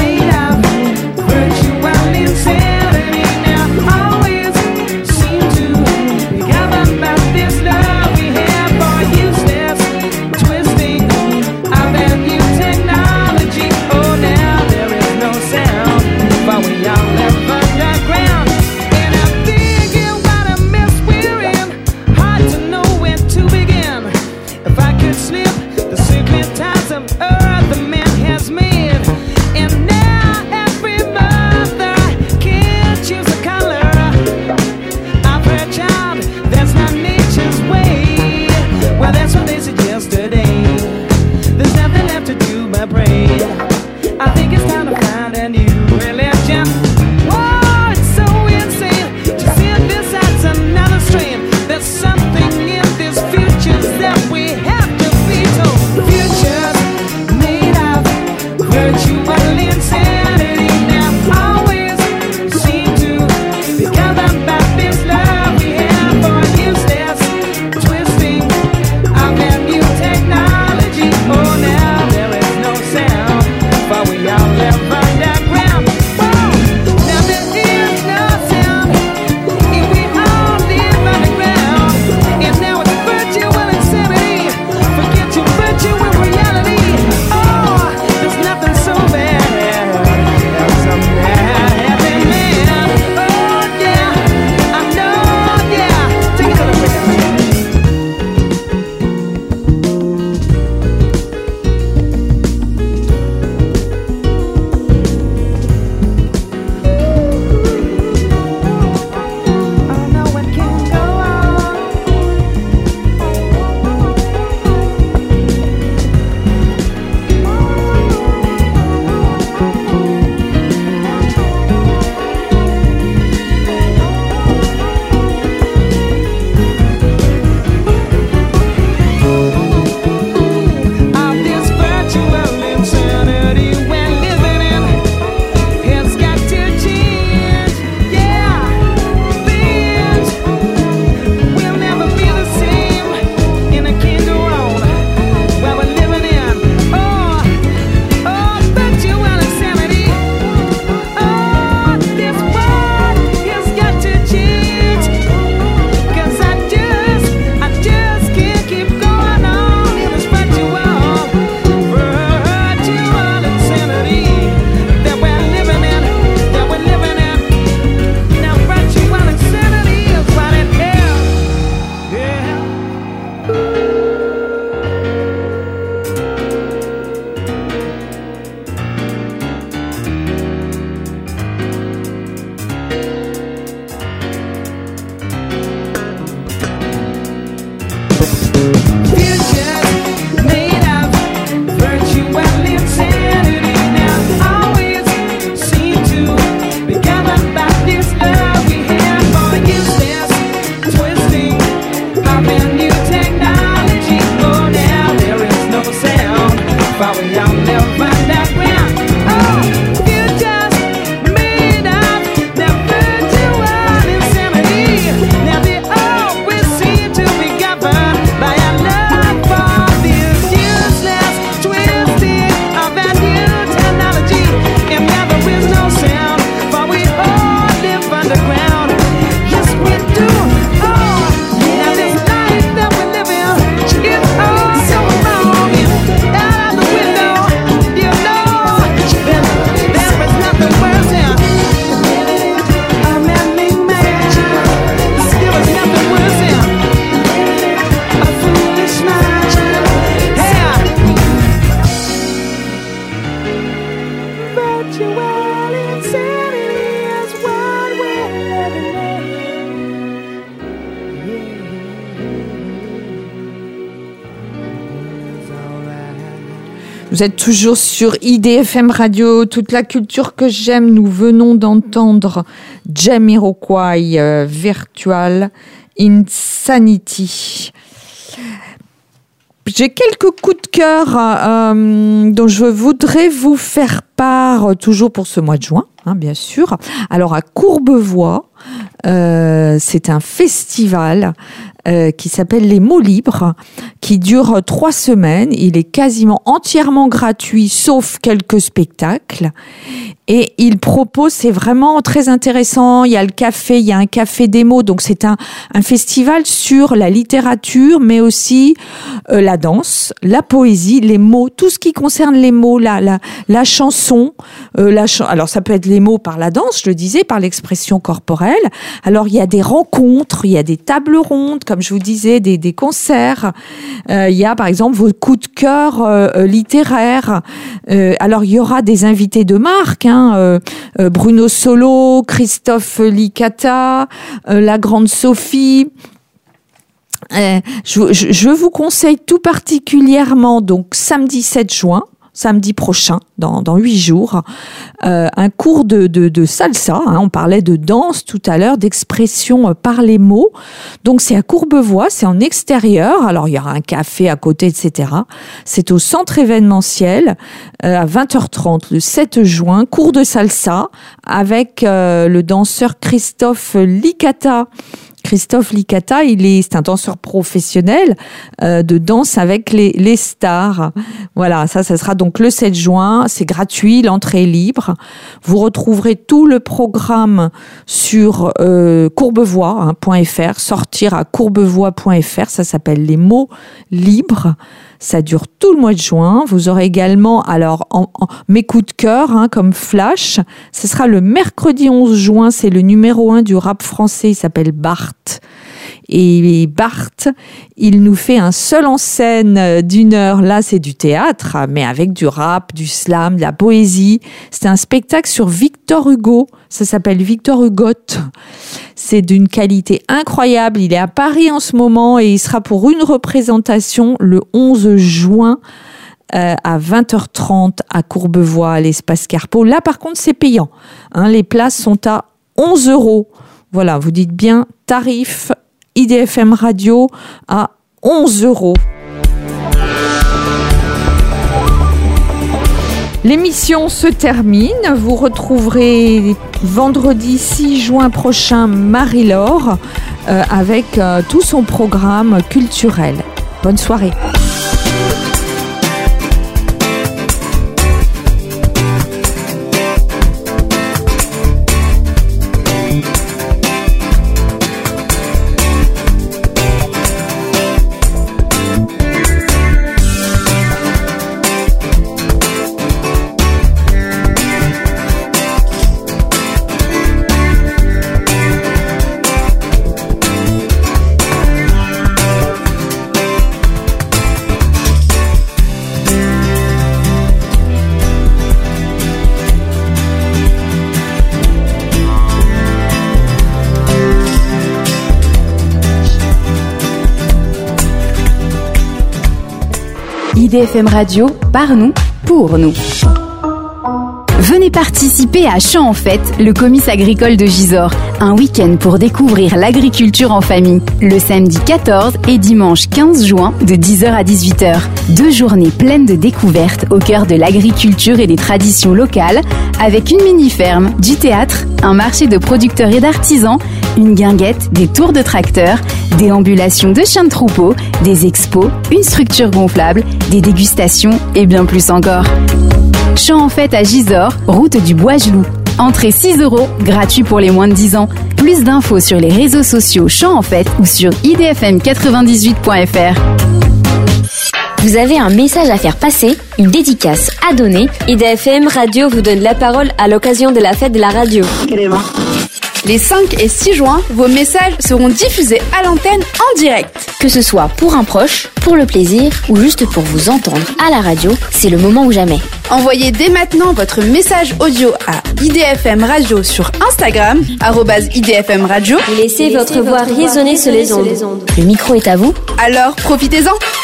Vous êtes toujours sur IDFM Radio, toute la culture que j'aime. Nous venons d'entendre Jamiroquai, Virtual Insanity. J'ai quelques coups de cœur dont je voudrais vous faire part, toujours pour ce mois de juin, bien sûr. Alors à Courbevoie, c'est un festival qui s'appelle Les Mots Libres, qui dure 3 semaines. Il est quasiment entièrement gratuit, sauf quelques spectacles. Et il propose, c'est vraiment très intéressant. Il y a le café, il y a un café des mots. Donc c'est un festival sur la littérature, mais aussi la danse, la poésie, les mots, tout ce qui concerne les mots, la chanson. Alors ça peut être les mots par la danse, je le disais, par l'expression corporelle. Alors il y a des rencontres, il y a des tables rondes, comme je vous disais, des concerts. Il y a par exemple vos coups de cœur littéraires. Alors il y aura des invités de marque, Bruno Solo, Christophe Licata, la grande Sophie. Je vous conseille tout particulièrement, donc samedi 7 juin, samedi prochain, dans 8 jours, un cours de salsa. On parlait de danse tout à l'heure, d'expression par les mots. Donc c'est à Courbevoie, c'est en extérieur. Alors il y aura un café à côté, etc. C'est au centre événementiel à 20h30 le 7 juin. Cours de salsa avec le danseur Christophe Licata. Christophe Licata, c'est un danseur professionnel de danse avec les stars. Voilà, ça sera donc le 7 juin. C'est gratuit, l'entrée est libre. Vous retrouverez tout le programme sur courbevoie.fr, sortir à courbevoie.fr. Ça s'appelle Les Mots Libres. Ça dure tout le mois de juin. Vous aurez également, alors, mes coups de cœur, comme flash. Ce sera le mercredi 11 juin. C'est le numéro 1 du rap français. Il s'appelle Bart. Et Bart, il nous fait un seul en scène d'1 heure. Là, c'est du théâtre, mais avec du rap, du slam, de la poésie. C'est un spectacle sur Victor Hugo. Ça s'appelle Victor Hugo. C'est d'une qualité incroyable. Il est à Paris en ce moment et il sera pour une représentation le 11 juin à 20h30 à Courbevoie, à l'espace Carpeau. Là, par contre, c'est payant. Les places sont à 11 €. Voilà, vous dites bien tarif IDFM Radio à 11 €. L'émission se termine. Vous retrouverez vendredi 6 juin prochain Marie-Laure avec tout son programme culturel. Bonne soirée. IDFM Radio, par nous, pour nous. Venez participer à Champs en Fête, le comice agricole de Gisors. Un week-end pour découvrir l'agriculture en famille. Le samedi 14 et dimanche 15 juin de 10h à 18h. 2 journées pleines de découvertes au cœur de l'agriculture et des traditions locales, avec une mini-ferme, du théâtre, un marché de producteurs et d'artisans, une guinguette, des tours de tracteurs, des ambulations de chiens de troupeau, des expos, une structure gonflable, des dégustations et bien plus encore. Champs en Fête à Gisors, route du Bois-Gelou. Entrée 6 €, gratuit pour les moins de 10 ans. Plus d'infos sur les réseaux sociaux Champs en Fête ou sur idfm98.fr. Vous avez un message à faire passer, une dédicace à donner. IDFM Radio vous donne la parole à l'occasion de la fête de la radio. Les 5 et 6 juin, vos messages seront diffusés à l'antenne en direct. Que ce soit pour un proche, pour le plaisir ou juste pour vous entendre à la radio, c'est le moment ou jamais. Envoyez dès maintenant votre message audio à IDFM Radio sur Instagram, @IDFM Radio. Laissez votre voix résonner sur les ondes. Le micro est à vous. Alors profitez-en.